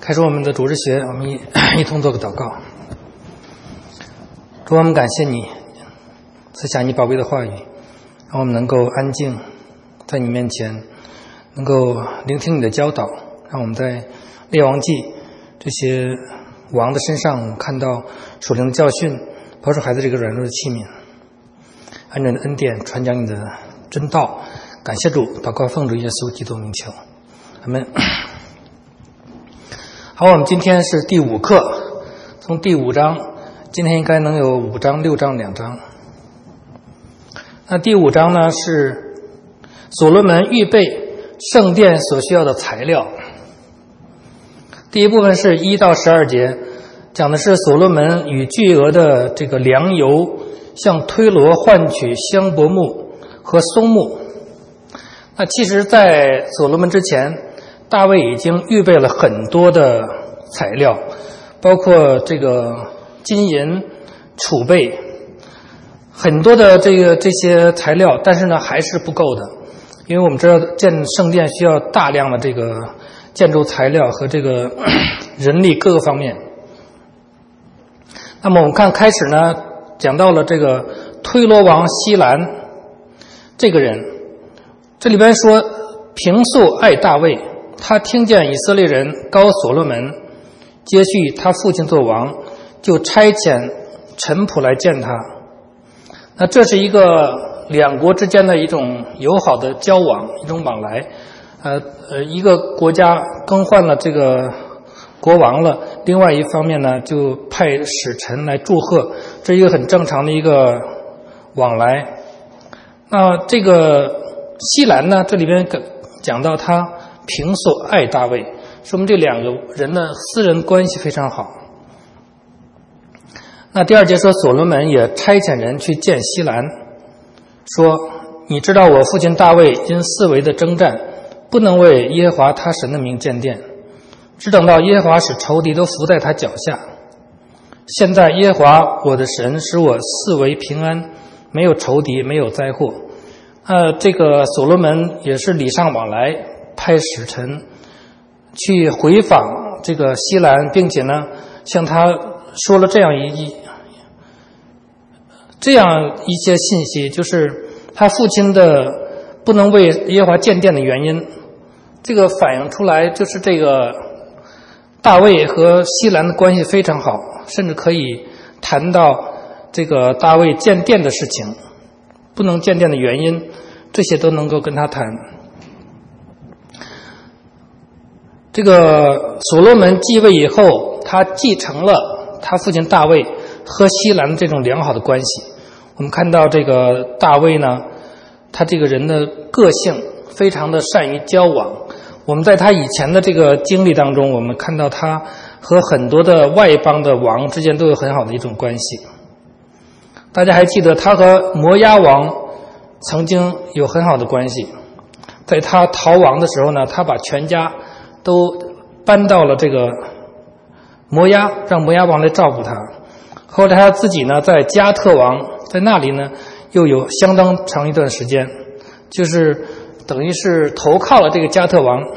开始我们的主日学，我们一同做个祷告。主，我们感谢你赐下你宝贝的话语，让我们能够安静在你面前，能够聆听你的教导，让我们在列王记这些王的身上看到属灵的教训，保守孩子这个软弱的器皿，按照你的恩典传讲你的真道。感谢主，祷告奉主耶稣基督名求，阿们。好，我们今天是第5课，从第5章，今天应该能有5章、6章、2章。那第5章呢，是所罗门预备圣殿所需要的材料。第一部分是1到12节，讲的是所罗门与巨额的这个良油向推罗换取香柏木和松木。那其实在所罗门之前，大卫已经预备了很多的材料，包括这个金银储备，很多的这些材料，但是呢还是不够的，因为我们知道建圣殿需要大量的这个建筑材料和这个人力各个方面。那么我们看开始呢，讲到了这个推罗王西兰这个人，这里边说平素爱大卫，他听见以色列人膏所罗门接续他父亲做王，就差遣臣仆来见他。那这是一个两国之间的一种友好的交往，一种往来。一个国家更换了这个国王了，另外一方面呢，就派使臣来祝贺，这是一个很正常的一个往来。那这个西兰呢，这里边讲到他平素爱大卫，说明这两个人的私人关系非常好。那第2节说，所罗门也差遣人去见西兰，说：你知道我父亲大卫因四围的征战，不能为耶和华他神的名建殿，只等到耶和华使仇敌都伏在他脚下。现在耶和华我的神使我四围平安，没有仇敌，没有灾祸。这个所罗门也是礼尚往来，派使臣去回访这个西兰，并且呢向他说了这样一些信息，就是他父亲的不能为耶和华建殿的原因。这个反映出来就是这个大卫和西兰的关系非常好，甚至可以谈到这个大卫建殿的事情，不能建殿的原因，这些都能够跟他谈。这个所罗门继位以后，他继承了他父亲大卫和西兰这种良好的关系。我们看到这个大卫呢，他这个人的个性非常的善于交往。我们在他以前的这个经历当中，我们看到他和很多的外邦的王之间都有很好的一种关系。大家还记得他和摩押王曾经有很好的关系，在他逃亡的时候呢，他把全家都搬到了这个摩押，让摩押王来照顾他。后来他自己呢，在加特王在那里呢又有相当长一段时间，就是等于是投靠了这个加特王。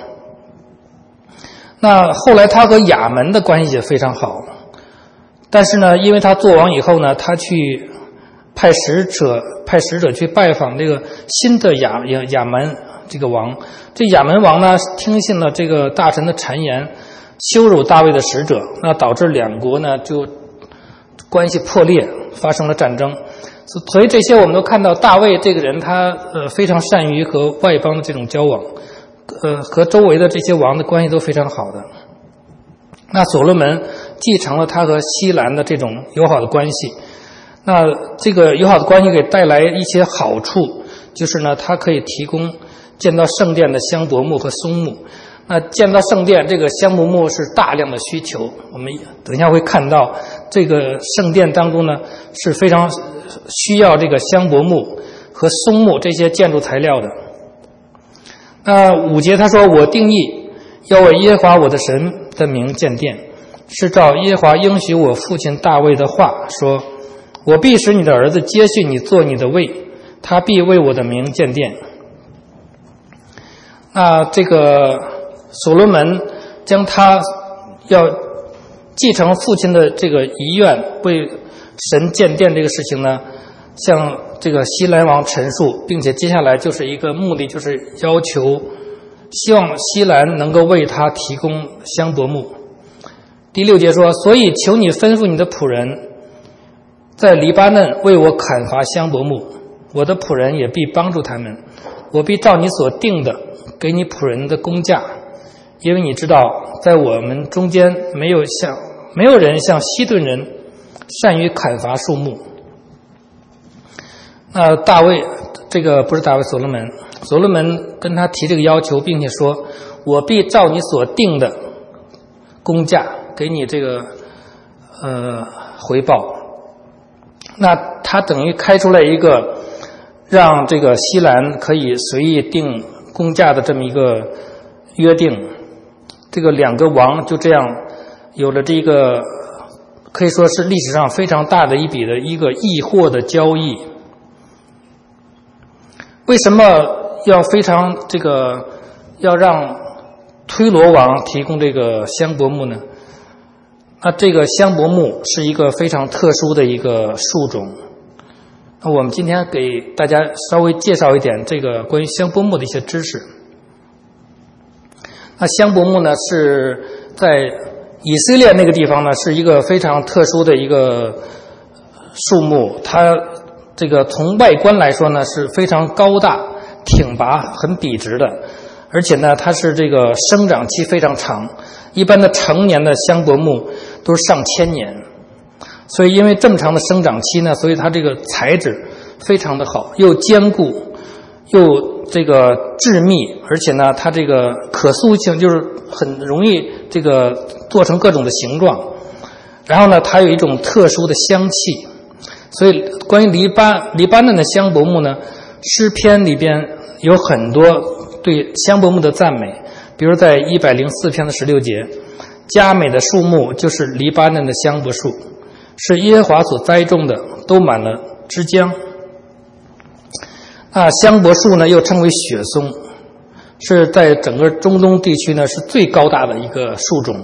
那后来他和亚门的关系也非常好，但是呢，因为他做王以后呢，他去派使者去拜访这个新的亚门这个王。这亚门王呢，听信了这个大臣的谗言，羞辱大卫的使者，那导致两国呢就关系破裂，发生了战争。所以这些我们都看到大卫这个人，他非常善于和外邦的这种交往，和周围的这些王的关系都非常好的。那所罗门继承了他和西兰的这种友好的关系。那这个友好的关系给带来一些好处，就是呢，它可以提供建造圣殿的香柏木和松木。那建造圣殿，这个香柏木是大量的需求，我们等一下会看到这个圣殿当中呢是非常需要这个香柏木和松木这些建筑材料的。那5节他说，我定义要为耶和华我的神的名建殿，是照耶和华应许我父亲大卫的话说，我必使你的儿子接续你做你的位，他必为我的名建殿。那这个所罗门将他要继承父亲的这个遗愿，为神建殿这个事情呢，向这个西兰王陈述，并且接下来就是一个目的，就是要求希望西兰能够为他提供香柏木。第6节说，所以求你吩咐你的仆人在黎巴嫩为我砍伐香柏木，我的仆人也必帮助他们，我必照你所定的给你仆人的工价，因为你知道在我们中间没有人像西顿人善于砍伐树木。那大卫，这个不是大卫，所罗门跟他提这个要求，并且说，我必照你所定的工价给你这个回报。那他等于开出来一个让这个西兰可以随意定工价的这么一个约定。这个2个王就这样有了这个可以说是历史上非常大的一笔的一个易货的交易。为什么要让推罗王提供这个香柏木呢？那这个香柏木是一个非常特殊的一个树种。那我们今天给大家稍微介绍一点这个关于香柏木的一些知识。那香柏木呢，是在以色列那个地方呢，是一个非常特殊的一个树木。它这个从外观来说呢，是非常高大、挺拔、很笔直的，而且呢，它是这个生长期非常长。一般的成年的香柏木都是上千年，所以因为这么长的生长期呢，所以它这个材质非常的好，又坚固，又这个致密，而且呢，它这个可塑性就是很容易这个做成各种的形状。然后呢，它有一种特殊的香气。所以关于黎巴嫩的香柏木呢，诗篇里边有很多对香柏木的赞美。比如在104篇的16节，佳美的树木就是黎巴嫩的香柏树，是耶和华所栽种的，都满了枝浆。香柏树呢又称为雪松，是在整个中东地区呢是最高大的一个树种。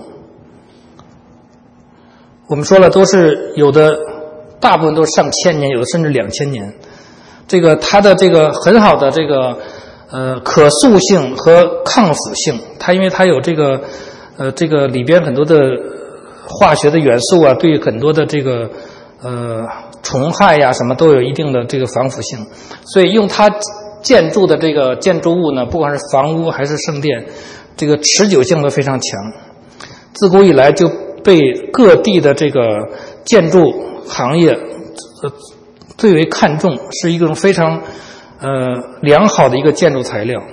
我们说了，都是有的，大部分都是上千年，有的甚至2000年。这个它的这个很好的这个可塑性和抗死性，它因为它有这个里边很多的化学的元素啊，对很多的这个虫害呀什么都有一定的这个防腐性，所以用它建筑的这个建筑物呢，不管是房屋还是圣殿，这个持久性都非常强。自古以来就被各地的这个建筑行业最为看重，是一种非常良好的一个建筑材料。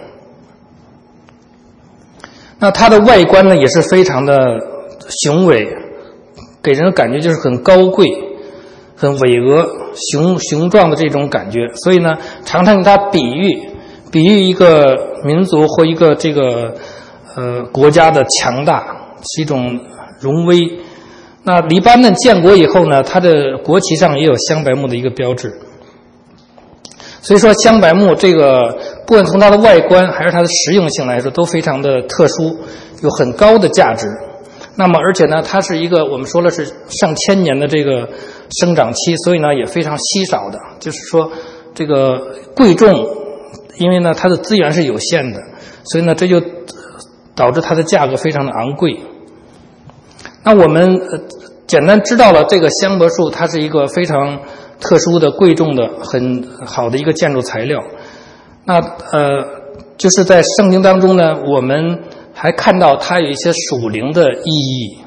那它的外观呢也是非常的雄伟，给人的感觉就是很高贵、很巍峨、雄壮的这种感觉。所以呢，常常用它比喻一个民族或一个这个国家的强大，是一种荣威。那黎巴嫩建国以后呢，它的国旗上也有香柏木的一个标志。所以说香柏木这个不管从它的外观还是它的实用性来说都非常的特殊，有很高的价值。那么而且呢，它是一个我们说了是上千年的这个生长期，所以呢也非常稀少的，就是说这个贵重，因为呢它的资源是有限的，所以呢这就导致它的价格非常的昂贵。那我们简单知道了这个香柏树它是一个非常特殊的、贵重的、很好的一个建筑材料。那就是在圣经当中呢，我们还看到它有一些属灵的意义。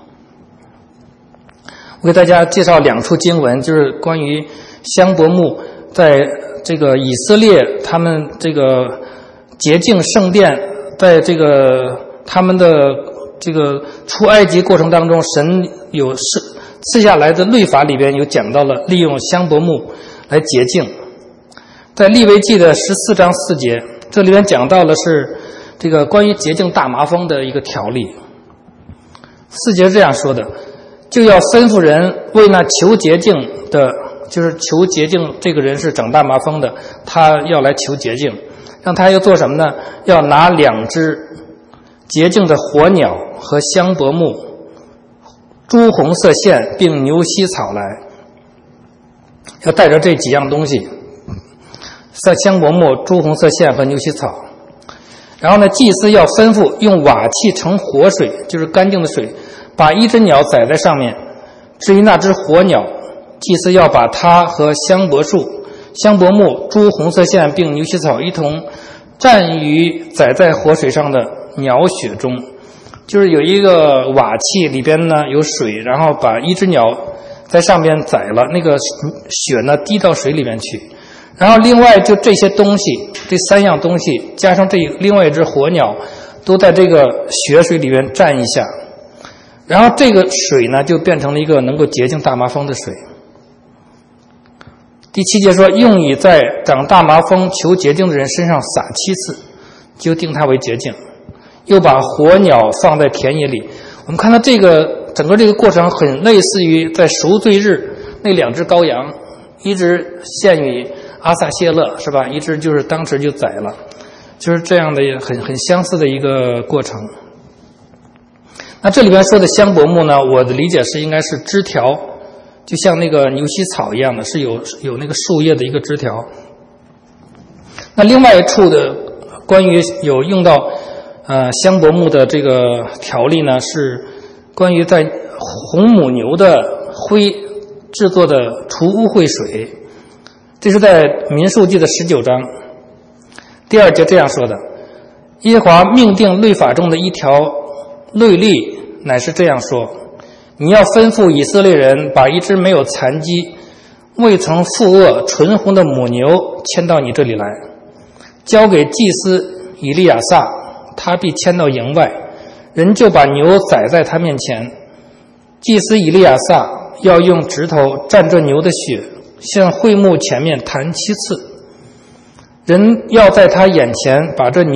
我给大家介绍2处经文，就是关于香柏木在这个以色列他们这个洁净圣殿，在这个他们的这个出埃及过程当中，神有赐下来的律法里边有讲到了利用香柏木来洁净。在利未记的14章4节，这里边讲到了是这个关于洁净大麻风的一个条例。4节是这样说的，就要吩咐人为那求洁净的，就是求洁净这个人是长大麻风的，他要来求洁净，让他要做什么呢？要拿2只洁净的火鸟和香柏木朱红色线并牛膝草来，要带着这几样东西，香柏木、朱红色线和牛膝草。然后呢，祭司要吩咐用瓦器盛活水，就是干净的水，把一只鸟宰在上面。至于那只活鸟，祭司要把它和香柏树、香柏木、朱红色线并牛膝草一同蘸于宰在活水上的鸟血中。就是有一个瓦器，里边呢有水，然后把一只鸟在上边宰了，那个血呢滴到水里面去。然后另外就这些东西，这3样东西加上另外一只活鸟，都在这个血水里面蘸一下，然后这个水呢就变成了一个能够洁净大麻风的水。第7节说，用以在长大麻风求洁净的人身上撒7次，就定他为洁净。又把活鸟放在田野里。我们看到这个整个这个过程很类似于在赎罪日那2只羔羊，一只献于阿撒谢勒，是吧？一只就是当时就宰了，就是这样的很相似的一个过程。那这里边说的香柏木呢，我的理解是应该是枝条，就像那个牛膝草一样的，是有那个树叶的一个枝条。那另外一处的关于有用到香柏木的这个条例呢，是关于在红母牛的灰制作的除污秽水。这是在民数记的19章第2节这样说的：耶和华命定律法中的一条律例，乃是这样说：你要吩咐以色列人把一只没有残疾、未曾负恶、纯红的母牛牵到你这里来，交给祭司以利亚撒，他必牵到营外，人就把牛宰在他面前。祭司以利亚撒要用指头蘸着牛的血，向会幕前面弹7次。人要在他眼前把这母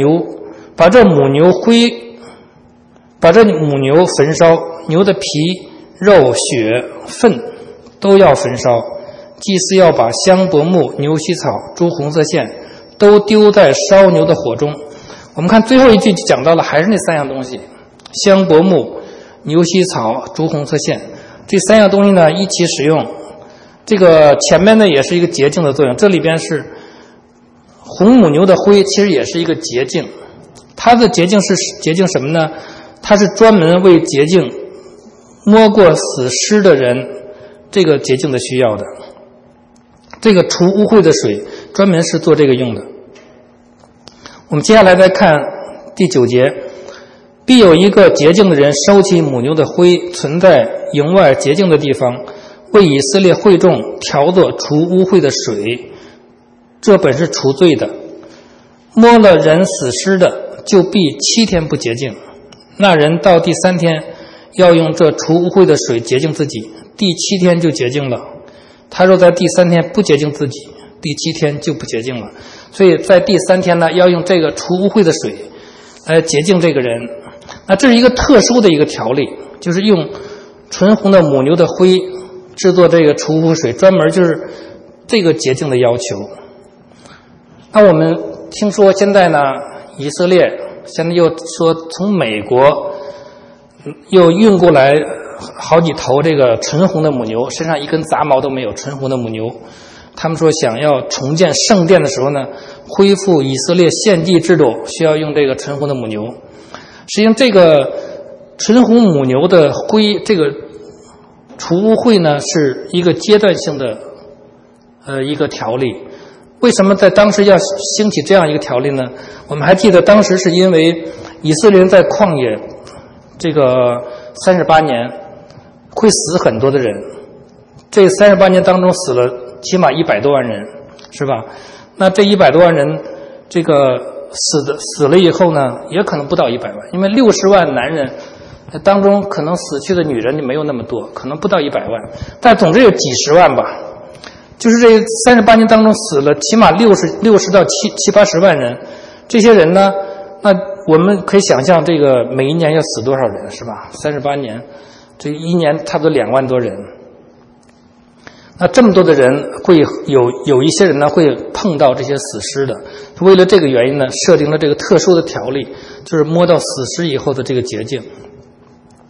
牛焚烧，牛的皮、肉、血、粪都要焚烧。祭司要把香柏木、牛膝草、朱红色线都丢在烧牛的火中。我们看最后一句讲到了还是那3样东西：香柏木、牛膝草、朱红色线。这3样东西呢一起使用。这个前面呢也是一个洁净的作用，这里边是红母牛的灰，其实也是一个洁净。它的洁净是洁净什么呢？它是专门为洁净摸过死尸的人这个洁净的需要的。这个除污秽的水专门是做这个用的。我们接下来再看第9节：必有一个洁净的人收起母牛的灰，存在营外洁净的地方，为以色列会众调作除污秽的水，这本是除罪的。摸了人死尸的，就必7天不洁净。那人到第3天要用这除污秽的水洁净自己，第7天就洁净了。他若在第3天不洁净自己，第7天就不洁净了。所以在第3天呢，要用这个除污秽的水来洁净这个人。那这是一个特殊的一个条例，就是用纯红的母牛的灰制作这个除污水，专门就是这个洁净的要求。那我们听说现在呢，以色列现在又说从美国又运过来好几头这个纯红的母牛，身上一根杂毛都没有，纯红的母牛。他们说想要重建圣殿的时候呢，恢复以色列献祭制度，需要用这个纯红的母牛。实际上这个纯红母牛的灰，这个除污秽呢，是一个阶段性的一个条例。为什么在当时要兴起这样一个条例呢？我们还记得当时是因为以色列人在旷野这个38年会死很多的人，这38年当中死了起码100多万人，是吧？那这100多万人这个死了以后呢，也可能不到100万，因为60万男人当中可能死去的女人就没有那么多，可能不到100万，但总之有几十万吧。就是这38年当中死了起码60到70-80万人，这些人呢，那我们可以想象这个每一年要死多少人，是吧？38年，这一年差不多2万多人。那这么多的人会有一些人呢会碰到这些死尸的，为了这个原因呢，设定了这个特殊的条例，就是摸到死尸以后的这个洁净。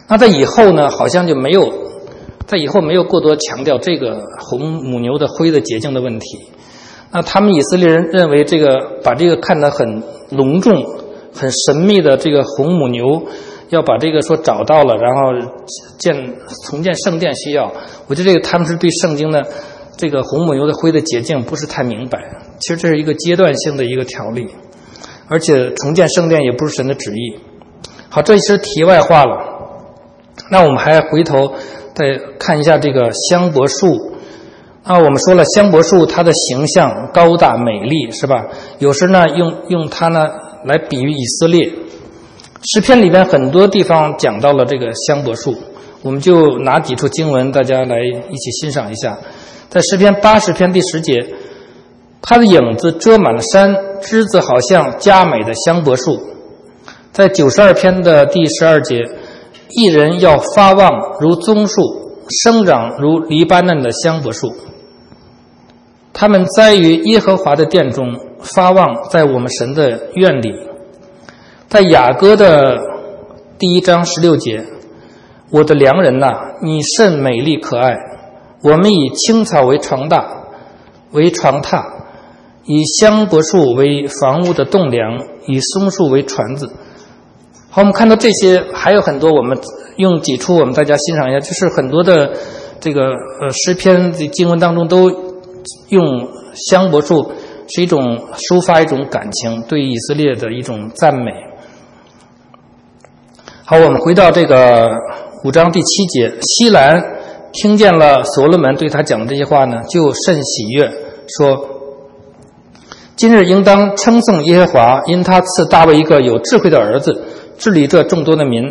那在以后呢，好像就没有，在以后没有过多强调这个红母牛的灰的洁净的问题。那他们以色列人认为这个把这个看得很隆重、很神秘的这个红母牛，要把这个说找到了，然后重建圣殿需要。我觉得这个他们是对圣经的这个红母牛的灰的洁净不是太明白。其实这是一个阶段性的一个条例，而且重建圣殿也不是神的旨意。好，这是题外话了。那我们还回头再看一下这个香柏树。我们说了香柏树它的形象高大美丽，是吧？有时呢用它呢来比喻以色列。诗篇里边很多地方讲到了这个香柏树，我们就拿几处经文大家来一起欣赏一下。在诗篇80篇第10节，它的影子遮满了山，枝子好像佳美的香柏树。在92篇的第12节，一人要发旺如棕树，生长如黎巴嫩的香柏树。他们栽于耶和华的殿中，发旺在我们神的院里。在雅歌的第1章16节，我的良人哪，你甚美丽可爱。我们以青草为床榻，以香柏树为房屋的栋梁，以松树为船子。好，我们看到这些还有很多，我们用几处我们大家欣赏一下，就是很多的这个诗篇经文当中都用香柏树是一种抒发一种感情，对以色列的一种赞美。好，我们回到这个5章第7节，西兰听见了所罗门对他讲的这些话呢，就甚喜悦，说：今日应当称颂耶和华，因他赐大卫一个有智慧的儿子，治理这众多的民。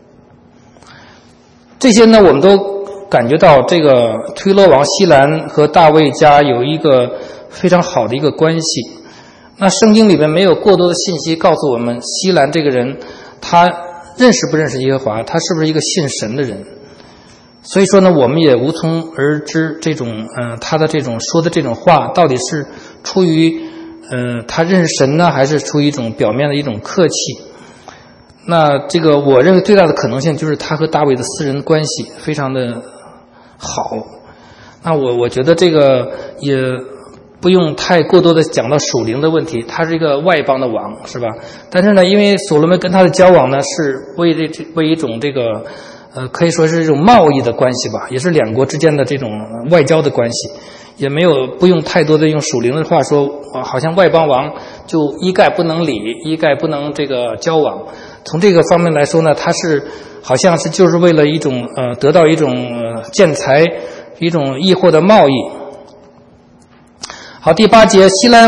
这些呢，我们都感觉到这个推罗王西兰和大卫家有一个非常好的一个关系。那圣经里边没有过多的信息告诉我们西兰这个人他认识不认识耶和华，他是不是一个信神的人。所以说呢，我们也无从而知这种他的这种说的这种话到底是出于他认识神呢，还是出于一种表面的一种客气。那这个我认为最大的可能性就是他和大卫的私人关系非常的好。那我觉得这个也不用太过多的讲到属灵的问题，他是一个外邦的王，是吧？但是呢，因为所罗门跟他的交往呢是为一种这个可以说是一种贸易的关系吧，也是两国之间的这种外交的关系，也没有不用太多的用属灵的话说，好像外邦王就一概不能理，一概不能这个交往。从这个方面来说呢，他是好像是就是为了一种得到一种建材，一种易货的贸易。好，第8节，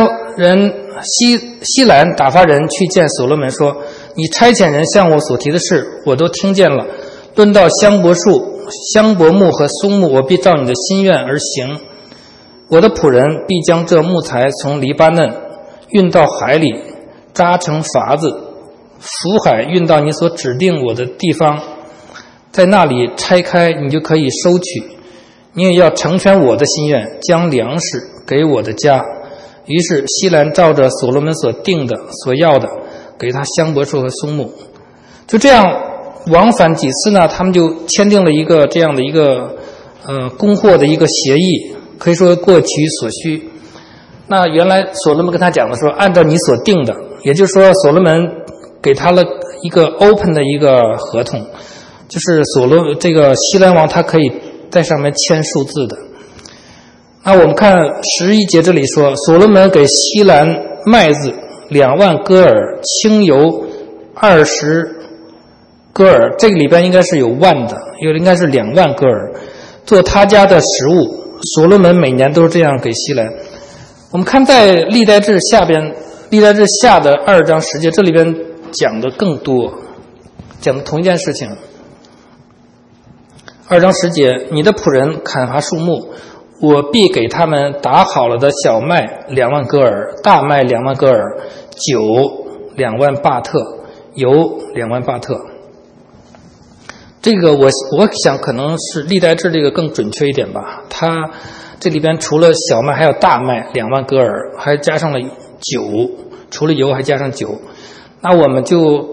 西兰打发人去见所罗门说：你差遣人向我所提的事，我都听见了。论到香柏树、香柏木和松木，我必照你的心愿而行。我的仆人必将这木材从黎巴嫩运到海里，扎成筏子，浮海运到你所指定我的地方，在那里拆开，你就可以收取。你也要成全我的心愿，将粮食给我的家。于是西兰照着所罗门所定的所要的，给他香柏树和松木。就这样往返几次呢，他们就签订了一个这样的一个供货的一个协议，可以说各取所需。那原来所罗门跟他讲的说，按照你所定的，也就是说所罗门给他了一个 open 的一个合同，就是这个西兰王他可以在上面签数字的。那我们看11节这里说，所罗门给西兰麦子2万戈尔，清油20戈尔，这个里边应该是有万的，应该是2万戈尔，做他家的食物。所罗门每年都是这样给西兰。我们看在历代志下边，历代志下的2章10节，这里边讲的更多，讲的同一件事情。2章10节，你的仆人砍伐树木，我必给他们打好了的小麦2万戈尔，大麦2万戈尔，酒2万巴特，油2万巴特。这个我想可能是历代志这个更准确一点吧。它这里边除了小麦还有大麦2万戈尔，还加上了酒，除了油还加上酒。那我们就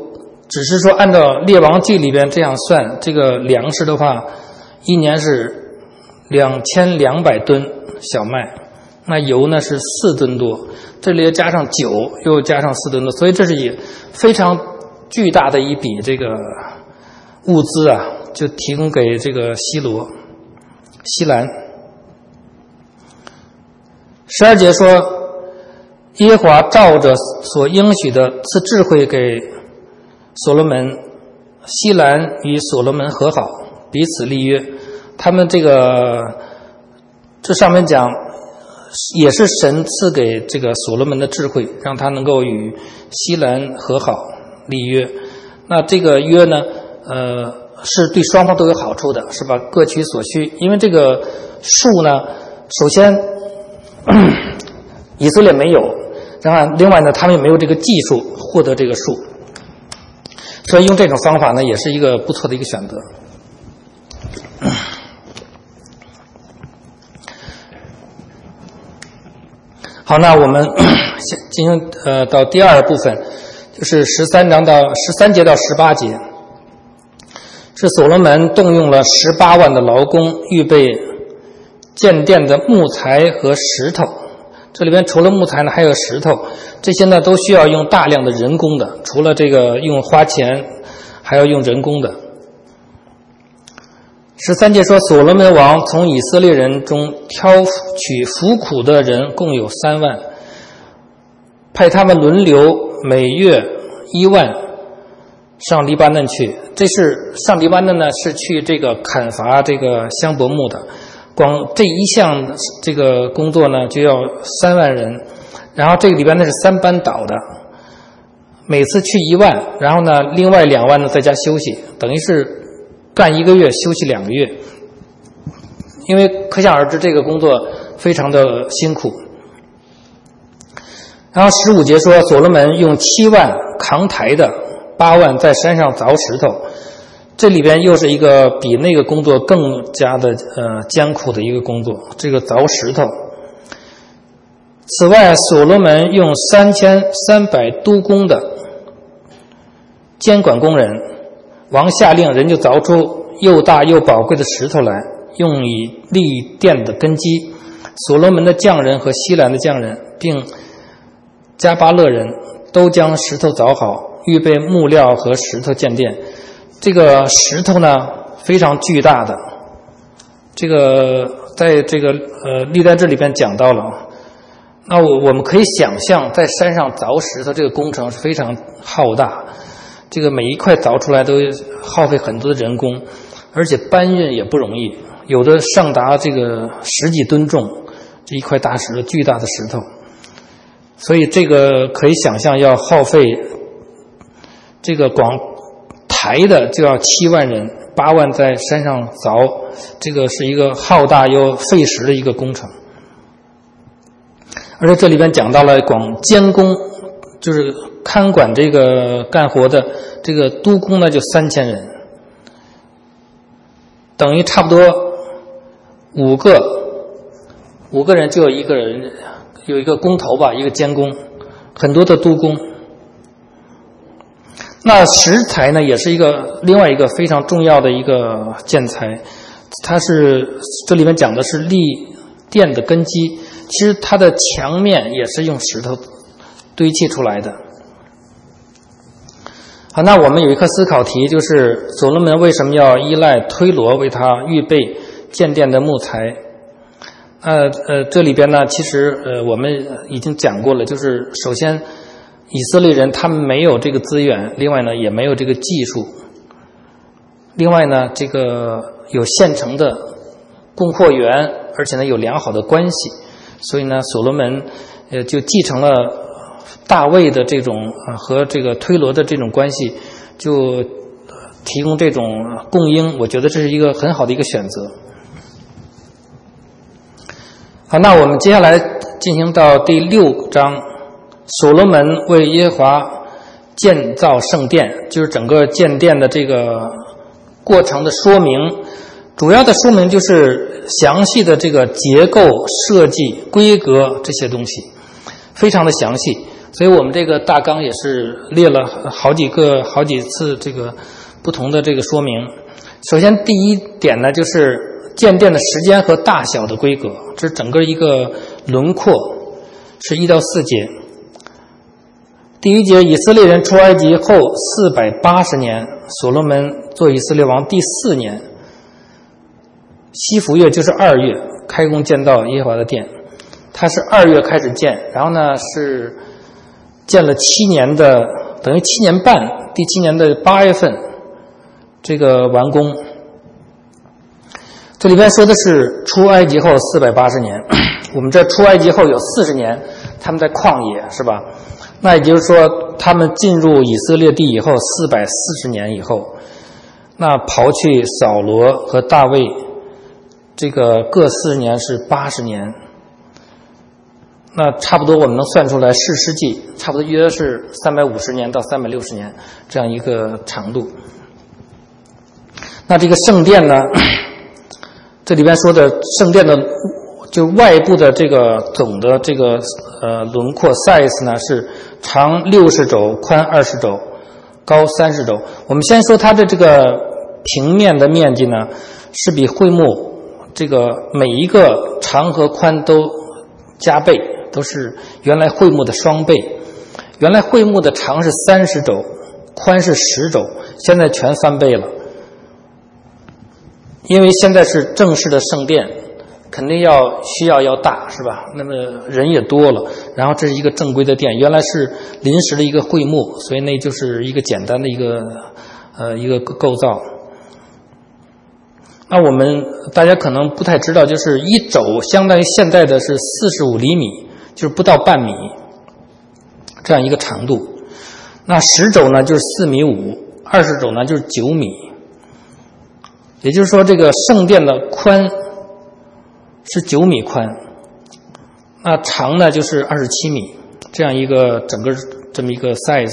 只是说按照《列王纪》里边这样算，这个粮食的话，一年是2200吨小麦，那油呢是4吨多，这里又加上酒，又加上4吨多，所以这是也非常巨大的一笔这个物资啊，就提供给这个西兰。12节说，耶和华照着所应许的赐智慧给所罗门，西兰与所罗门和好，彼此立约。他们这上面讲也是神赐给这个所罗门的智慧，让他能够与西兰和好立约。那这个约呢是对双方都有好处的，是吧？各取所需。因为这个树呢，首先以色列没有，然后另外呢他们也没有这个技术获得这个树，所以用这种方法呢也是一个不错的一个选择。好，那我们进行到第二部分，就是13节到18节，是所罗门动用了18万的劳工，预备建殿的木材和石头。这里边除了木材呢，还有石头，这些呢都需要用大量的人工的，除了这个用花钱，还要用人工的。13节说，所罗门王从以色列人中挑取服苦的人共有3万，派他们轮流每月1万上黎巴嫩去。这是上黎巴嫩呢，是去这个砍伐这个香柏木的。光这一项这个工作呢，就要3万人，然后这个里边呢是3班倒的，每次去1万，然后呢另外2万呢在家休息，等于是干1个月休息2个月，因为可想而知这个工作非常的辛苦。然后15节说，所罗门用7万扛抬的，8万在山上凿石头。这里边又是一个比那个工作更加的艰苦的一个工作，这个凿石头。此外，所罗门用3300督工的监管工人，王下令人就凿出又大又宝贵的石头来，用以立殿的根基。所罗门的匠人和西兰的匠人并加巴勒人都将石头凿好，预备木料和石头建殿。这个石头呢非常巨大的，这个在这个历代志里边讲到了。那我们可以想象，在山上凿石头这个工程是非常浩大，这个每一块凿出来都耗费很多的人工，而且搬运也不容易，有的上达这个10几吨重，这一块大石头，巨大的石头，所以这个可以想象要耗费这个光抬的就要7万人，8万在山上凿，这个是一个浩大又费时的一个工程。而且这里边讲到了光监工，就是看管这个干活的这个督工呢，就3000人，等于差不多5个人就有一个人有一个工头吧，一个监工，很多的督工。那石材呢，也是另外一个非常重要的一个建材，它是这里面讲的是立殿的根基，其实它的墙面也是用石头堆砌出来的。好，那我们有一个思考题，就是所罗门为什么要依赖推罗为他预备建殿的木材？这里边呢，其实我们已经讲过了，就是首先以色列人他们没有这个资源，另外呢也没有这个技术，另外呢这个有现成的供货源，而且呢有良好的关系，所以呢所罗门就继承了大卫的这种和这个推罗的这种关系，就提供这种供应，我觉得这是一个很好的一个选择。好，那我们接下来进行到第6章，所罗门为耶和华建造圣殿，就是整个建殿的这个过程的说明。主要的说明就是详细的这个结构设计规格这些东西非常的详细， 所以我们这个大纲也是列了好几次这个不同的这个说明。首先第一点呢，就是建殿的时间和大小的规格，这是整个一个轮廓，是1到4节。第一节，以色列人出埃及后480年，所罗门做以色列王第4年，西弗月就是2月开工建造耶和华的殿。他是2月开始建，然后呢是建了7年的，等于7年半，第7年的8月份这个完工。这里边说的是出埃及后480年，我们这出埃及后有40年他们在旷野，是吧？那也就是说他们进入以色列地以后440年以后，那刨去扫罗和大卫这个各40年是80年，那差不多我们能算出来士师记差不多约是350年到360年这样一个长度。那这个圣殿呢，这里边说的圣殿的就外部的这个总的这个轮廓 size 呢是长60肘，宽20肘，高30肘。我们先说它的这个平面的面积呢，是比会幕这个每一个长和宽都加倍，都是原来会幕的双倍。原来会幕的长是30肘，宽是10肘，现在全翻倍了。因为现在是正式的圣殿，肯定需要大，是吧？那么人也多了，然后这是一个正规的殿，原来是临时的一个会幕，所以那就是一个简单的一个构造。那我们大家可能不太知道，就是1肘相当于现在的是45厘米，就是不到半米这样一个长度。那10肘呢就是4.5米，20肘呢就是9米。也就是说这个圣殿的宽是9米宽，那长呢就是27米，这样一个整个这么一个 size。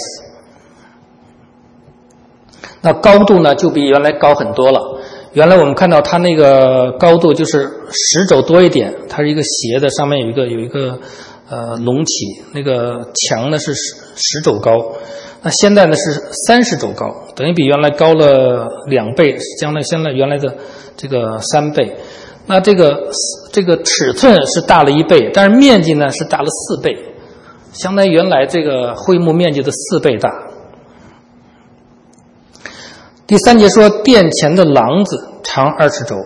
那高度呢就比原来高很多了。原来我们看到它那个高度就是10肘多一点，它是一个斜的，上面有一个隆起，那个墙呢是10肘高。那现在呢是30肘高，等于比原来高了2倍，将来现在原来的这个3倍。那这个尺寸是大了1倍，但是面积呢是大了4倍，相当于原来这个会幕面积的4倍大。第3节说殿前的廊子长20肘，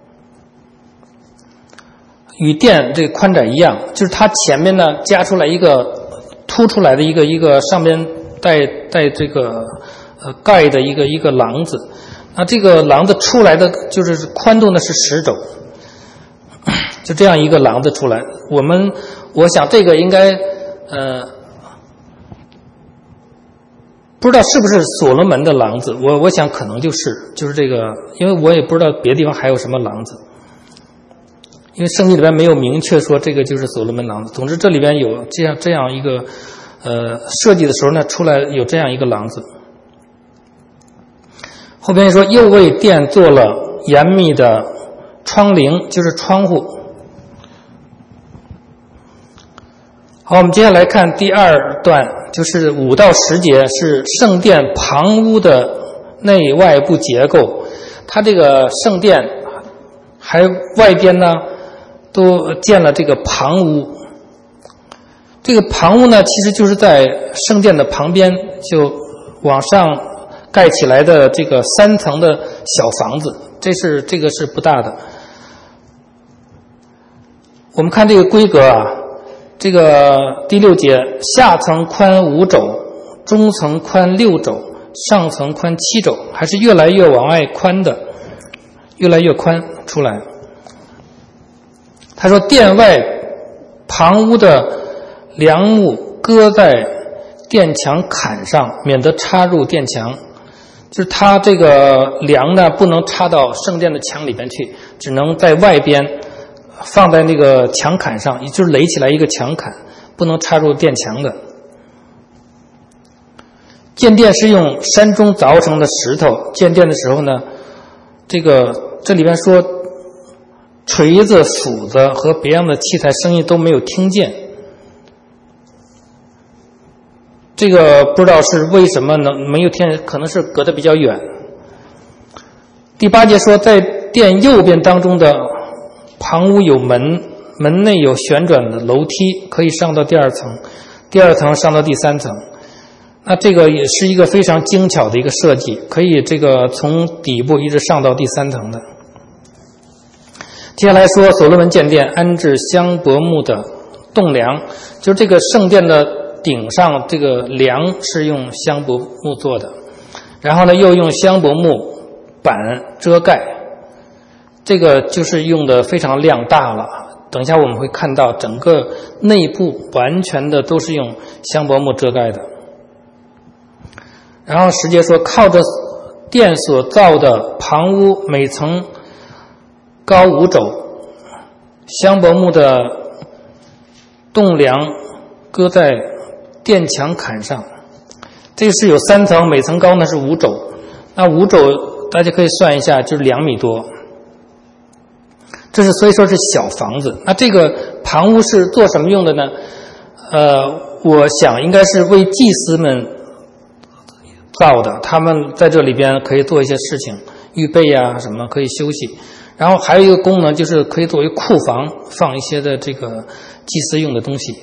与殿这个宽窄一样，就是它前面呢加出来一个凸出来的一个上边带这个盖的一个廊子。那这个廊子出来的就是宽度呢是10肘，就这样一个廊子出来。我想这个应该不知道是不是所罗门的廊子，我想可能就是这个，因为我也不知道别的地方还有什么廊子，因为圣经里边没有明确说这个就是所罗门廊子。总之这里边有这样一个设计的时候呢，出来有这样一个廊子。后边说又为殿做了严密的窗棂，就是窗户。好，我们接下来看第2段，就是5到10节，是圣殿旁屋的内外部结构。它这个圣殿还外边呢都建了这个旁屋。这个旁屋呢其实就是在圣殿的旁边就往上盖起来的这个3层的小房子，这个是不大的。我们看这个规格啊，这个第6节，下层宽5肘，中层宽6肘，上层宽7肘，还是越来越往外宽的，越来越宽出来。他说殿外旁屋的梁木搁在殿墙坎上，免得插入殿墙。就是它这个梁呢不能插到圣殿的墙里边去，只能在外边放在那个墙坎上，也就是垒起来一个墙坎，不能插入殿墙的。建殿是用山中凿成的石头，建殿的时候呢，这里边说锤子、斧子和别样的器材声音都没有听见。 这个不知道是为什么没有天，可能是隔得比较远。第8节说，在殿右边当中的旁屋有门，门内有旋转的楼梯，可以上到第2层，第2层上到第3层。那这个也是一个非常精巧的一个设计，可以这个从底部一直上到第3层的。接下来说，所罗门建殿安置香柏木的栋梁，就是这个圣殿的顶上这个梁是用香柏木做的，然后呢又用香柏木板遮盖，这个就是用的非常量大了。等一下我们会看到整个内部完全的都是用香柏木遮盖的。然后10节说，靠着殿所造的旁屋，每层高5肘，香柏木的栋梁搁在殿墙坎上。这个是有3层，每层高呢是5肘，那5肘大家可以算一下，就是2米多。这是所以说是小房子。那这个旁屋是做什么用的呢？我想应该是为祭司们造的，他们在这里边可以做一些事情，预备啊什么，可以休息。然后还有一个功能，就是可以作为库房，放一些的这个祭司用的东西。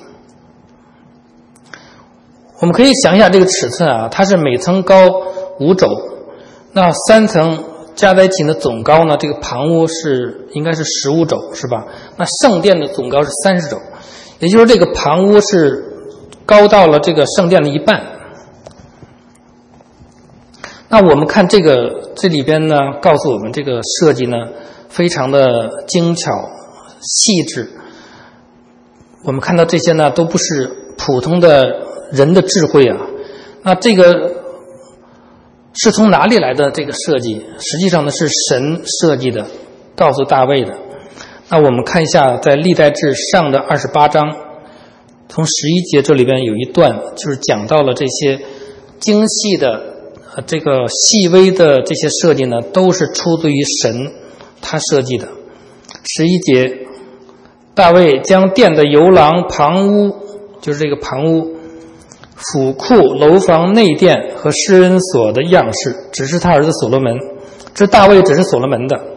我们可以想一下这个尺寸啊，它是每层高5肘，那3层加在一起的总高呢，这个旁屋应该是15肘，是吧？那圣殿的总高是30肘，也就是说这个旁屋是高到了这个圣殿的一半。那我们看这里边呢，告诉我们这个设计呢非常的精巧细致。我们看到这些呢都不是普通的人的智慧啊。那这个是从哪里来的这个设计？实际上呢是神设计的，告诉大卫的。那我们看一下在历代志上的28章，从11节这里边有一段，就是讲到了这些精细的这个细微的这些设计呢，都是出自于神他设计的。11节，大卫将殿的游廊、旁屋，就是这个旁屋、府库、楼房、内殿和施恩所的样式指示他儿子所罗门，这大卫指示所罗门的。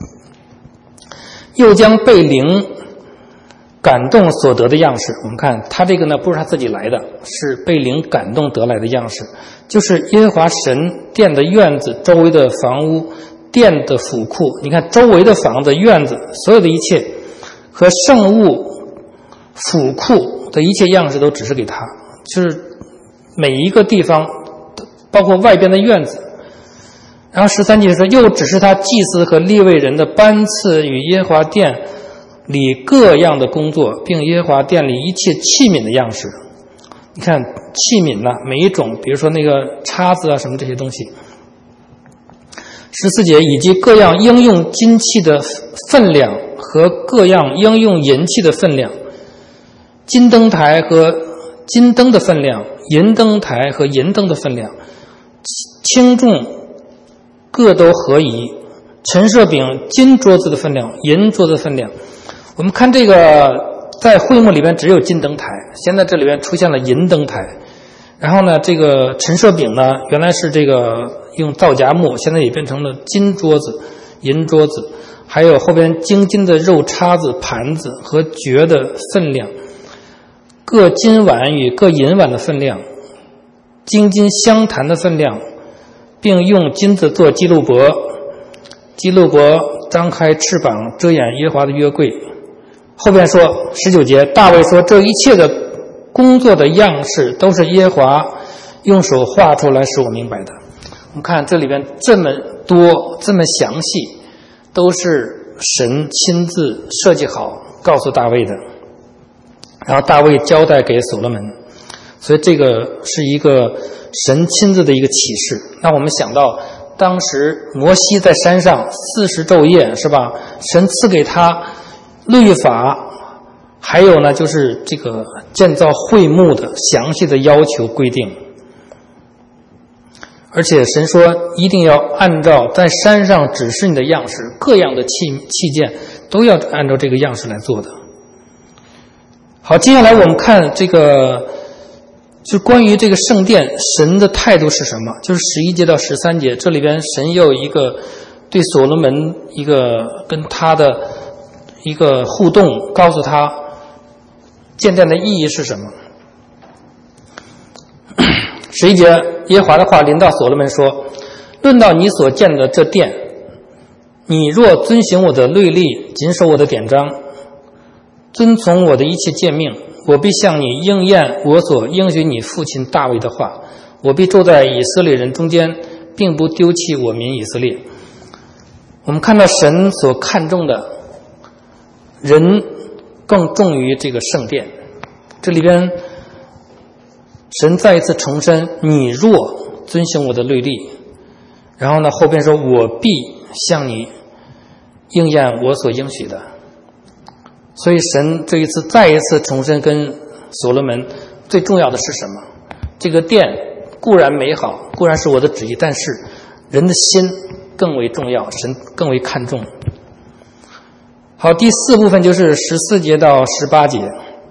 又将被灵感动所得的样式，我们看他这个呢不是他自己来的，是被灵感动得来的样式，就是耶和华神殿的院子周围的房屋、殿的府库，你看周围的房子、院子，所有的一切和圣物府库的一切样式都指示给他，就是每一个地方，包括外边的院子。然后13节说，又指示他祭司和利未人的班次与耶和华殿里各样的工作，并耶和华殿里一切器皿的样式。你看器皿呢，每一种，比如说那个叉子啊什么这些东西。14节，以及各样应用金器的分量和各样应用银器的分量，金灯台和金灯的分量，银灯台和银灯的分量，轻重各都合宜。陈设饼金桌子的分量，银桌子的分量。我们看这个在会幕里边只有金灯台，现在这里边出现了银灯台。然后呢，这个陈设饼呢，原来是这个用皂荚木，现在也变成了金桌子、银桌子。还有后边精金的肉叉子、盘子和爵的分量，各金碗与各银碗的分量，精金香坛的分量，并用金子做基路伯，基路伯张开翅膀遮掩耶和华的约柜。后边说19节，大卫说，这一切的工作的样式都是耶和华用手画出来使我明白的。我们看这里边这么多这么详细，都是神亲自设计好告诉大卫的，然后大卫交代给所罗门，所以这个是一个神亲自的一个启示。那我们想到当时摩西在山上40昼夜，是吧？神赐给他律法，还有呢就是这个建造会幕的详细的要求规定。而且神说一定要按照在山上指示你的样式，各样的器件都要按照这个样式来做的。好，接下来我们看这个就关于这个圣殿，神的态度是什么？就是11节到13节，这里边神又有一个对所罗门一个跟他的一个互动，告诉他建殿的意义是什么。11节，耶和华的话临到所罗门说：论到你所建的这殿，你若遵行我的律例，谨守我的典章，遵从我的一切诫命，我必向你应验我所应许你父亲大卫的话，我必住在以色列人中间，并不丢弃我民以色列。我们看到神所看重的人更重于这个圣殿，这里边神再一次重申你若遵行我的律例，然后呢后边说我必向你应验我所应许的。所以神这一次再一次重申跟所罗门最重要的是什么？这个殿固然美好，固然是我的旨意，但是人的心更为重要，神更为看重。好，第4部分就是14节到18节，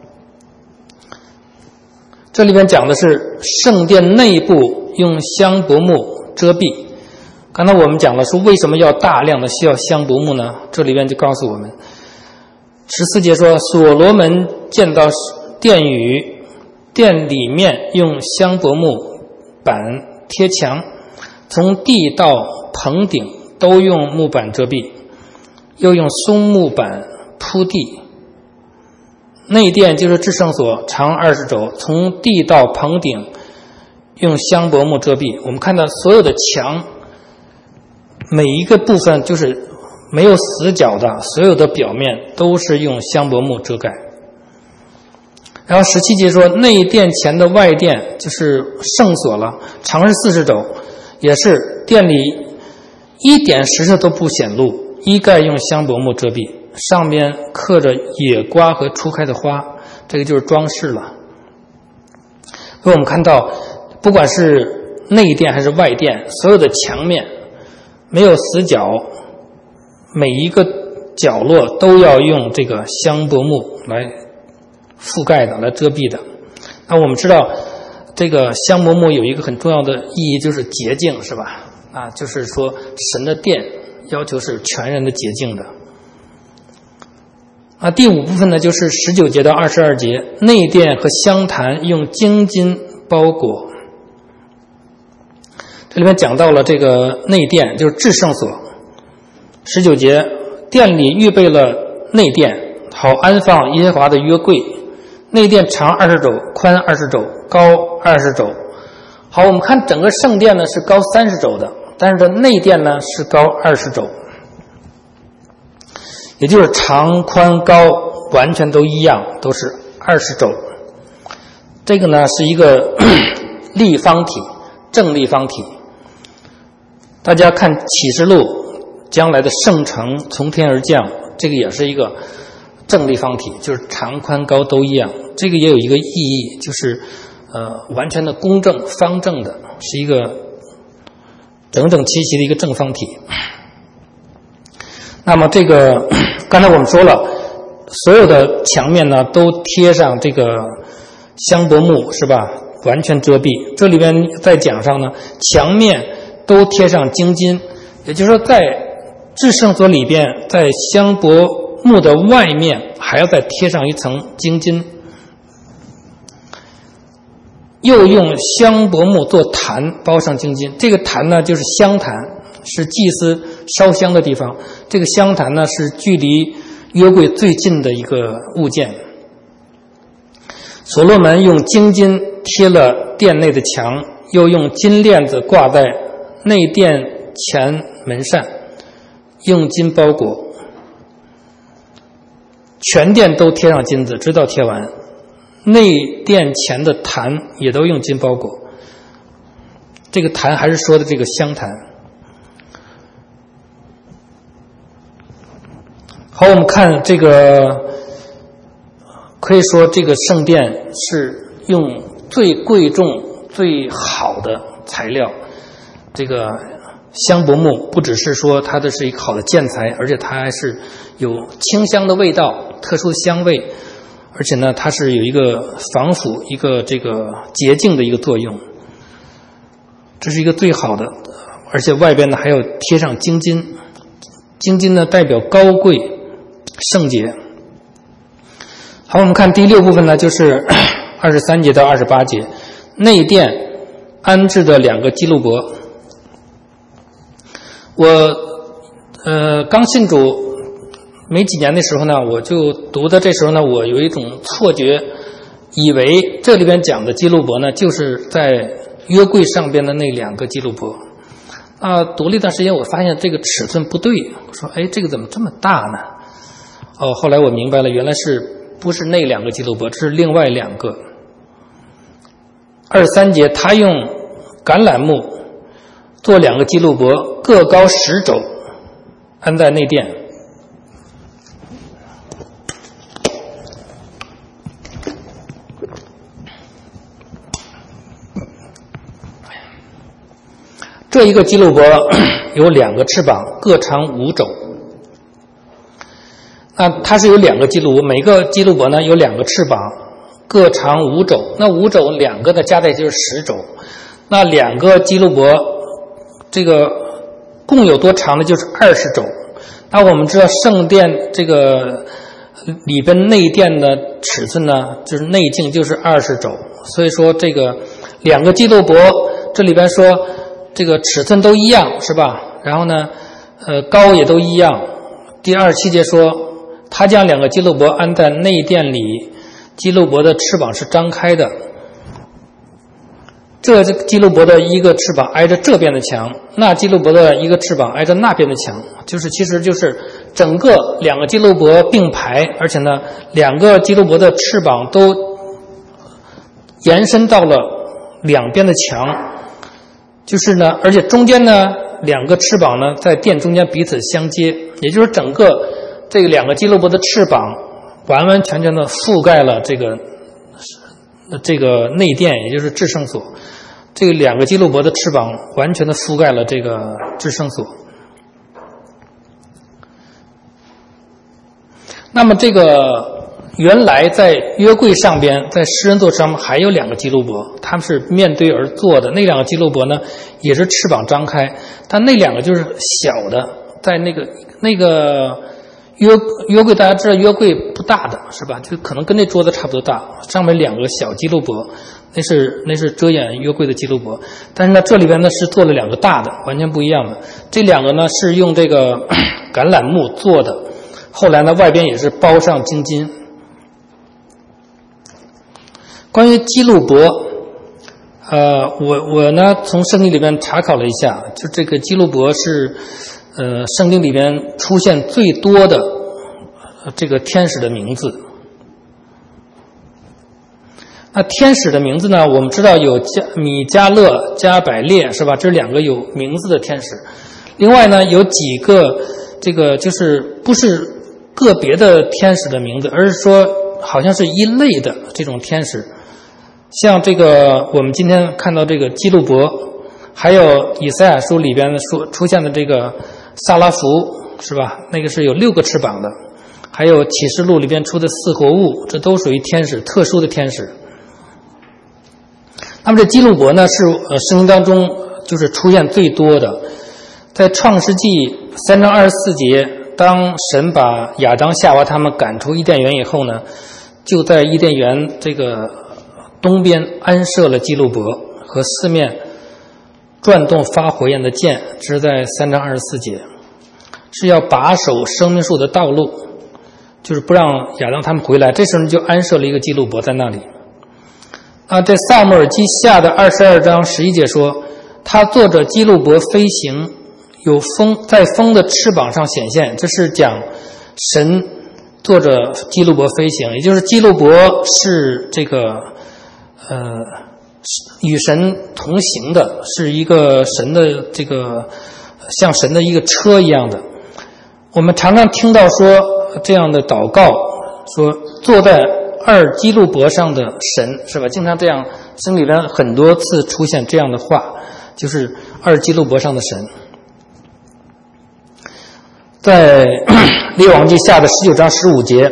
这里边讲的是圣殿内部用香柏木遮蔽。刚才我们讲了说为什么要大量的需要香柏木呢？这里边就告诉我们14节说，所罗门建造殿宇，殿里面用香柏木板贴墙，从地到棚顶都用木板遮蔽，又用松木板铺地。内殿就是至圣所，长20肘，从地到棚顶用香柏木遮蔽。我们看到所有的墙每一个部分就是没有死角的，所有的表面都是用香柏木遮盖。然后17节说，内殿前的外殿就是圣所了，长是40肘，也是殿里一点石头都不显露，衣盖用香柏木遮蔽，上面刻着野瓜和初开的花，这个就是装饰了。所以我们看到不管是内殿还是外殿，所有的墙面没有死角，每一个角落都要用这个香柏木来覆盖的，来遮蔽的。那我们知道这个香柏木有一个很重要的意义，就是洁净，是吧？就是说神的殿要求是全然的洁净的。第5部分呢，就是19节到22节，内殿和香坛用精金包裹。这里面讲到了这个内殿，就是至圣所。19节，殿里预备了内殿，好安放耶和华的约柜。内殿长20肘，宽20肘，高20肘。好，我们看整个圣殿呢是高30肘的，但是这内殿呢是高20肘，也就是长宽高完全都一样，都是20肘。这个呢是一个立方体，正立方体。大家看启示录，将来的圣城从天而降，这个也是一个正立方体，就是长宽高都一样。这个也有一个意义，就是完全的公正方正的，是一个整整齐齐的一个正方体。那么这个刚才我们说了，所有的墙面呢都贴上这个香柏木，是吧？完全遮蔽。这里边在讲上呢，墙面都贴上精金，也就是说在至圣所里边，在香柏木的外面还要再贴上一层精金，又用香柏木做坛包上精金。这个坛呢就是香坛，是祭司烧香的地方。这个香坛呢是距离约柜最近的一个物件。所罗门用精金贴了殿内的墙，又用金链子挂在内殿前门扇，用金包裹，全殿都贴上金子，直到贴完。内殿前的坛也都用金包裹。这个坛还是说的这个香坛。好，我们看这个，可以说这个圣殿是用最贵重最好的材料，这个香柏木不只是说它的是一个好的建材，而且它还是有清香的味道，特殊的香味。 而且呢，它是有一个防腐、一个这个洁净的一个作用，这是一个最好的。而且外边呢还有贴上经金，经金呢代表高贵、圣洁。好，我们看第6部分呢，就是23节到28节，内殿安置的2个基路伯。我刚信主没几年的时候呢，我就读的这时候呢，我有一种错觉，以为这里边讲的基路伯呢，就是在约柜上边的那2个基路伯。读了一段时间，我发现这个尺寸不对，我说，这个怎么这么大呢？后来我明白了，原来不是那2个基路伯，这是另外2个。23节，他用橄榄木做2个基路伯，各高10肘，安在内殿。这一个基路伯有2个翅膀，各长5肘。那它是有2个基路伯，每个基路伯呢有2个翅膀，各长5肘。那5肘2个的加在就是10肘。那2个基路伯这个共有多长呢？就是20肘。那我们知道圣殿这个里边内殿的尺寸呢，就是内径就是20肘。所以说这个2个基路伯这里边说这个尺寸都一样，是吧？然后呢高也都一样。第27节说，他将2个基路伯安在内殿里，基路伯的翅膀是张开的。这基路伯的一个翅膀挨着这边的墙，那基路伯的一个翅膀挨着那边的墙，其实就是整个2个基路伯并排，而且呢2个基路伯的翅膀都延伸到了两边的墙，就是呢，而且中间呢2个翅膀呢在殿中间彼此相接，也就是整个这个2个基路伯的翅膀完完全全的覆盖了这个内殿，也就是至圣所。这个2个基路伯的翅膀完全的覆盖了这个至圣所。那么这个原来在约柜上边，在施恩座上面还有2个基路伯，他们是面对而坐的。那2个基路伯呢也是翅膀张开，但那2个就是小的，在那个约柜，大家知道约柜不大的是吧？就可能跟这桌子差不多大，上面2个小基路伯，那是遮掩约柜的基路伯。但是呢，这里边呢是做了2个大的，完全不一样的。这2个呢是用这个橄榄木做的，后来呢外边也是包上金金。关于基路伯，我呢从圣经里边查考了一下，就这个基路伯是圣经里边出现最多的这个天使的名字。那天使的名字呢，我们知道有米迦勒、加百列，是吧？这是2个有名字的天使。另外呢，有几个这个就是不是个别的天使的名字，而是说好像是一类的这种天使。像这个我们今天看到这个基路伯，还有以赛亚书里边出现的这个萨拉弗，是吧？那个是有6个翅膀的。还有启示录里边出的4活物，这都属于天使，特殊的天使。那么这基路伯呢，是圣经当中就是出现最多的。在创世纪3章24节，当神把亚当夏娃他们赶出伊甸园以后呢，就在伊甸园这个东边安设了基路伯和4面转动发火焰的剑，这是在3章24节，是要把守生命树的道路，就是不让亚当他们回来。这时候就安设了一个基路伯在那里。在撒母耳记下的22章11节说，他坐着基路伯飞行，有风在风的翅膀上显现，这是讲神坐着基路伯飞行，也就是基路伯是这个与神同行的，是一个神的这个像神的一个车一样的。我们常常听到说这样的祷告，说坐在2基路伯上的神，是吧？经常这样，圣经里边很多次出现这样的话，就是2基路伯上的神。在列王记下的19章15节，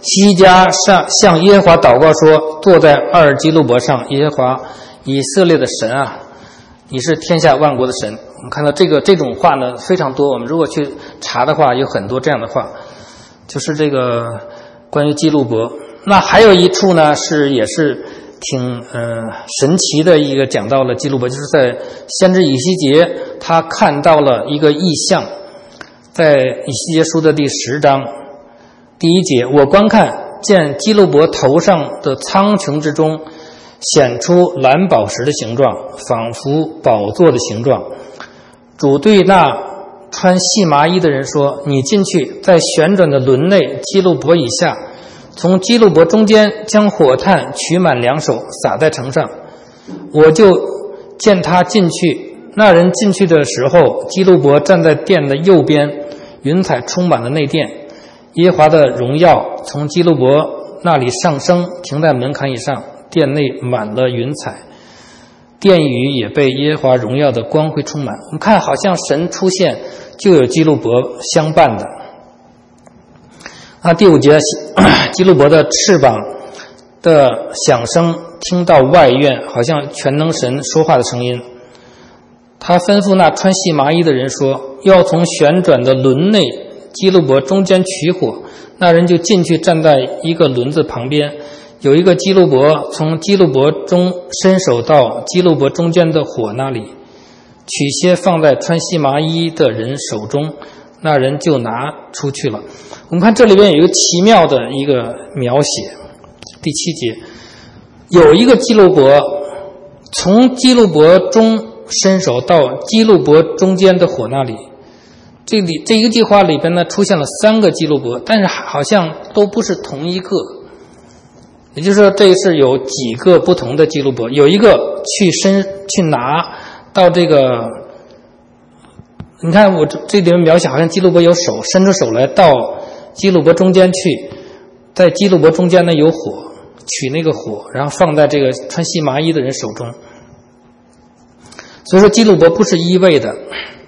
希西家向耶和华祷告说：坐在二基路伯上，耶和华以色列的神啊，你是天下万国的神。我们看到这种话呢非常多，我们如果去查的话，有很多这样的话，就是这个关于基路伯。那还有一处呢也是挺神奇的一个讲到了基路伯，就是在先知以西结他看到了一个异象，在以西结书的第10章第1节，我观看见基路伯头上的苍穹之中显出蓝宝石的形状，仿佛宝座的形状。主对那穿细麻衣的人说：你进去，在旋转的轮内基路伯以下，从基路伯中间将火炭取满2手，撒在城上。我就见他进去，那人进去的时候，基路伯站在殿的右边，云彩充满了内殿。耶和华的荣耀从基路伯那里上升，停在门槛以上，殿内满了云彩，殿宇也被耶和华荣耀的光辉充满。我们看，好像神出现就有基路伯相伴的。那第5节，基路伯的翅膀的响声听到外院，好像全能神说话的声音。他吩咐那穿细麻衣的人说：要从旋转的轮内基路伯中间取火。那人就进去，站在一个轮子旁边，有一个基路伯，从基路伯中伸手到基路伯中间的火那里，取些放在穿细麻衣的人手中，那人就拿出去了。我们看这里边有一个奇妙的一个描写，第7节，有一个基路伯从基路伯中伸手到基路伯中间的火那里。这一个句话里边呢出现了3个基路伯，但是好像都不是同一个，也就是说这是有几个不同的基路伯，有一个去拿到这个，你看我这里面描写好像基路伯有手伸出手来到基路伯中间去，在基路伯中间呢有火，取那个火，然后放在这个穿细麻衣的人手中。所以说基路伯不是一位的。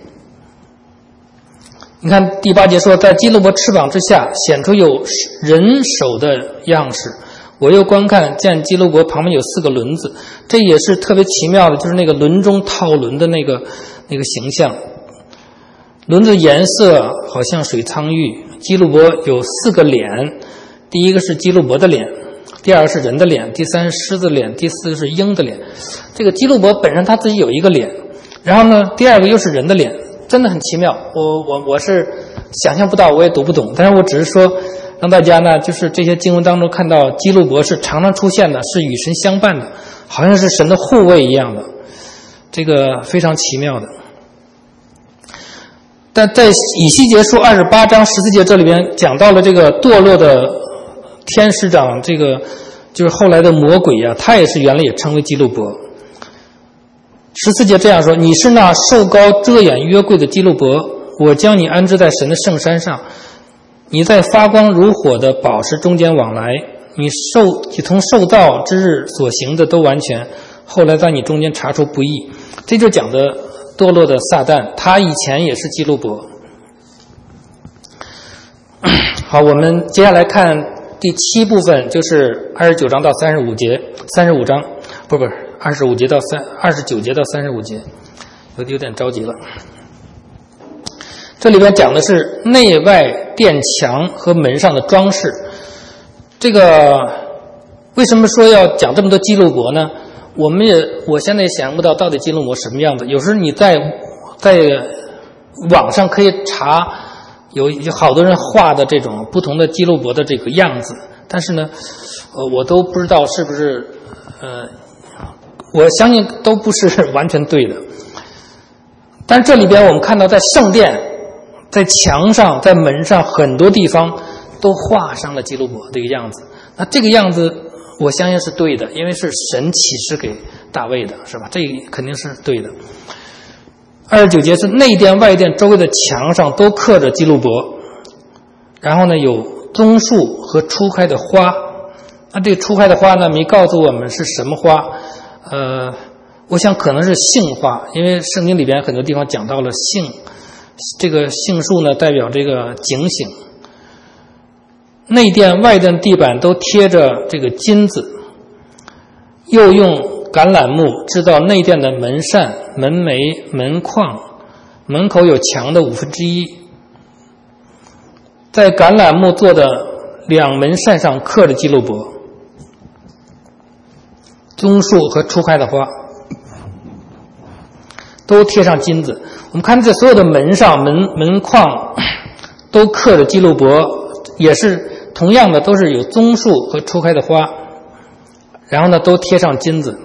你看第8节说，在基路伯翅膀之下显出有人手的样式，我又观看见基路伯旁边有4个轮子，这也是特别奇妙的，就是那个轮中套轮的那个形象。轮子颜色好像水苍玉，基路伯有4个脸，第一个是基路伯的脸，第2个是人的脸，第3是狮子脸，第4个是鹰的脸。这个基路伯本身他自己有一个脸，然后呢第2个又是人的脸，真的很奇妙。我是想象不到，我也读不懂，但是我只是说让大家呢，就是这些经文当中看到基路伯是常常出现的，是与神相伴的，好像是神的护卫一样的，这个非常奇妙的。但在以西结书28章14节这里边讲到了这个堕落的天使长，这个就是后来的魔鬼啊，他也是原来也称为基路伯。14节这样说：你是那瘦高遮掩约柜的基路伯，我将你安置在神的圣山上，你在发光如火的宝石中间往来，你从受造之日所行的都完全，后来在你中间查出不义。这就讲的堕落的撒旦，他以前也是基路伯。好，我们接下来看第7部分，就是29章到35节，35章不是25节到29节到35节，有点着急了。这里边讲的是内外殿墙和门上的装饰。这个为什么说要讲这么多基路伯呢？我现在也想不到到底基路伯什么样子。有时候你在网上可以查，有好多人画的这种不同的基路伯的这个样子，但是呢，我都不知道是不是我相信都不是完全对的。但是这里边我们看到，在圣殿、在墙上、在门上很多地方都画上了基路伯这个样子。那这个样子我相信是对的，因为是神启示给大卫的，是吧？这肯定是对的。29节是内殿外殿周围的墙上都刻着基路伯，然后呢有棕树和初开的花。那这个初开的花呢没告诉我们是什么花，我想可能是杏花，因为圣经里边很多地方讲到了杏，这个杏树呢代表这个警醒。 内殿外殿地板都贴着这个金子，又用橄榄木制造内殿的门扇、门楣、门框，门口有墙的1/5。在橄榄木做的两门扇上刻着基路伯、棕树和初开的花，都贴上金子。我们看这所有的门上、门框都刻着基路伯，也是同样的，都是有棕树和初开的花，然后呢都贴上金子。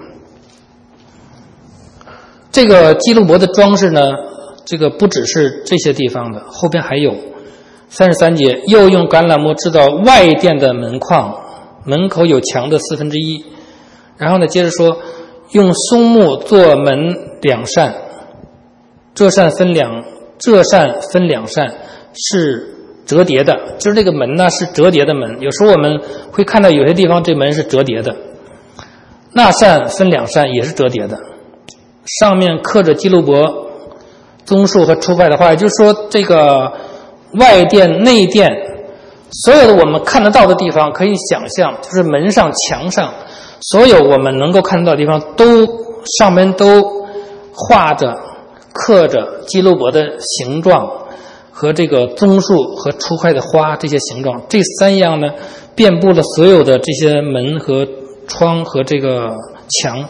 这个基路伯的装饰呢，这个不只是这些地方的，后边还有33节，又用橄榄木制造外殿的门框，门口有墙的1/4。然后呢，接着说，用松木做门2扇，这扇分两扇，是折叠的，就是这个门呢是折叠的门。有时候我们会看到有些地方这门是折叠的，那扇分2扇也是折叠的，上面刻着基路伯、棕树和初开的花。也就是说，这个外殿、内殿，所有的我们看得到的地方，可以想象，就是门上、墙上，所有我们能够看得到的地方，上面都画着、刻着基路伯的形状和这个棕树和初开的花这些形状。这3样呢，遍布了所有的这些门和窗和这个墙。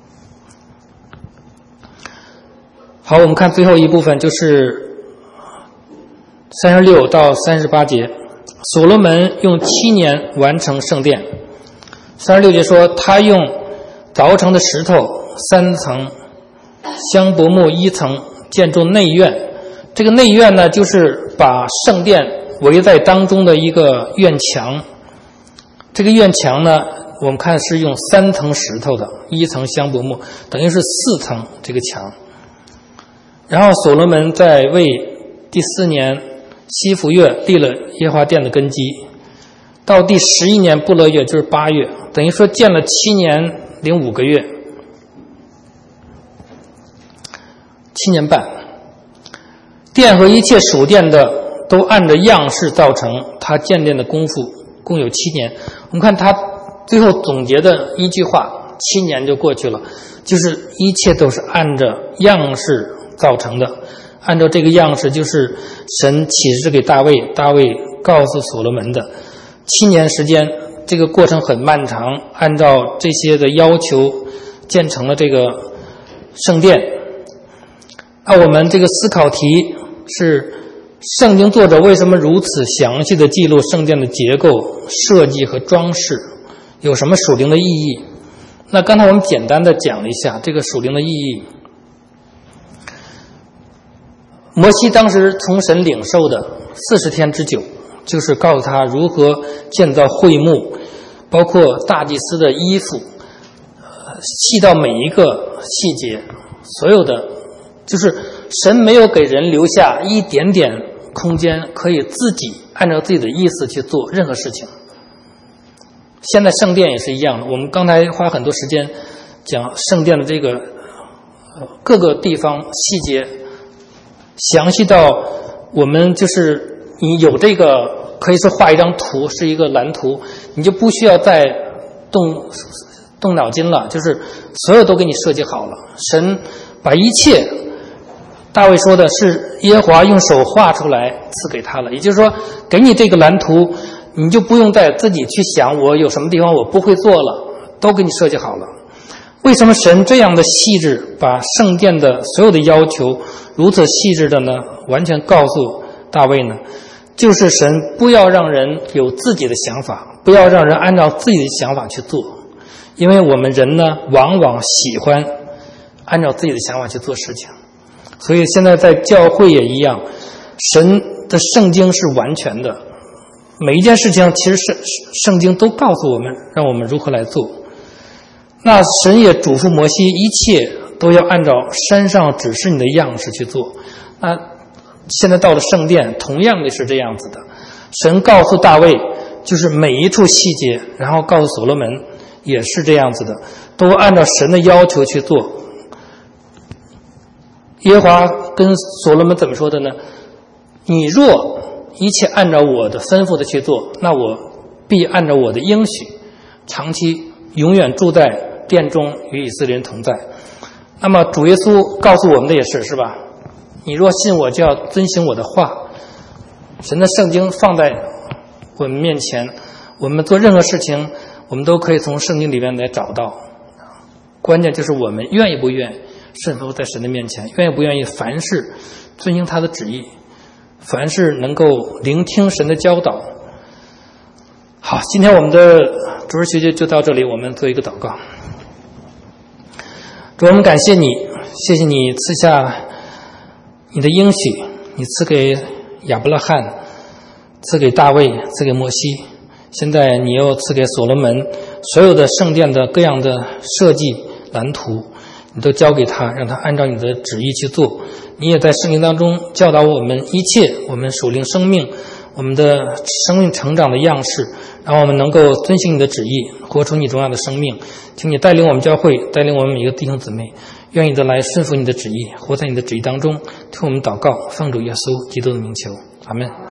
好，我们看最后一部分，就是36到38节。所罗门用7年完成圣殿。36节说，他用凿成的石头3层，香柏木1层建筑内院。这个内院呢，就是把圣殿围在当中的一个院墙。这个院墙呢，我们看是用3层石头的，1层香柏木，等于是4层这个墙。然后所罗门在位第4年西弗月立了耶和华殿的根基，到第11年布勒月，就是8月，等于说建了7年零5个月，7年半。殿和一切属殿的都按着样式造成，他建殿的功夫共有7年。我们看他最后总结的一句话，7年就过去了，就是一切都是按着样式造成的。按照这个样式，就是神启示给大卫，大卫告诉所罗门的。7年时间，这个过程很漫长，按照这些的要求建成了这个圣殿。我们这个思考题是，圣经作者为什么如此详细的记录圣殿的结构、设计和装饰，有什么属灵的意义？那刚才我们简单的讲了一下这个属灵的意义。摩西当时从神领受的40天之久，就是告诉他如何建造会幕，包括大祭司的衣服，细到每一个细节，所有的，就是神没有给人留下一点点空间，可以自己按照自己的意思去做任何事情。现在圣殿也是一样的，我们刚才花很多时间讲圣殿的这个各个地方细节，详细到我们就是你有这个可以说画一张图，是一个蓝图，你就不需要再动脑筋了，就是所有都给你设计好了。神把一切，大卫说的是耶和华用手画出来赐给他了，也就是说给你这个蓝图，你就不用再自己去想我有什么地方我不会做了，都给你设计好了。为什么神这样的细致，把圣殿的所有的要求如此细致的呢？完全告诉大卫呢，就是神不要让人有自己的想法，不要让人按照自己的想法去做，因为我们人呢，往往喜欢按照自己的想法去做事情。所以现在在教会也一样，神的圣经是完全的，每一件事情其实是圣经都告诉我们，让我们如何来做。那神也嘱咐摩西，一切都要按照山上指示你的样式去做。那现在到了圣殿，同样的是这样子的。神告诉大卫，就是每一处细节，然后告诉所罗门也是这样子的，都按照神的要求去做。耶和华跟所罗门怎么说的呢？你若一切按照我的吩咐的去做，那我必按照我的应许，长期永远住在殿中，与以色列人同在。那么主耶稣告诉我们的也是吧？你若信我，就要遵行我的话。神的圣经放在我们面前，我们做任何事情，我们都可以从圣经里面来找到。关键就是我们愿意不愿意顺服在神的面前，愿意不愿意凡事遵行他的旨意，凡事能够聆听神的教导。好，今天我们的主日学习就到这里，我们做一个祷告。主，我们感谢你，谢谢你赐下你的应许，你赐给亚伯拉罕，赐给大卫，赐给摩西，现在你又赐给所罗门所有的圣殿的各样的设计蓝图，你都交给他，让他按照你的旨意去做。你也在圣经当中教导我们一切我们属灵生命，我们的生命成长的样式，让我们能够遵行你的旨意，活出你荣耀的生命。请你带领我们教会，带领我们每个弟兄姊妹，愿意的来顺服你的旨意，活在你的旨意当中。听我们祷告，奉主耶稣基督的名求，阿们。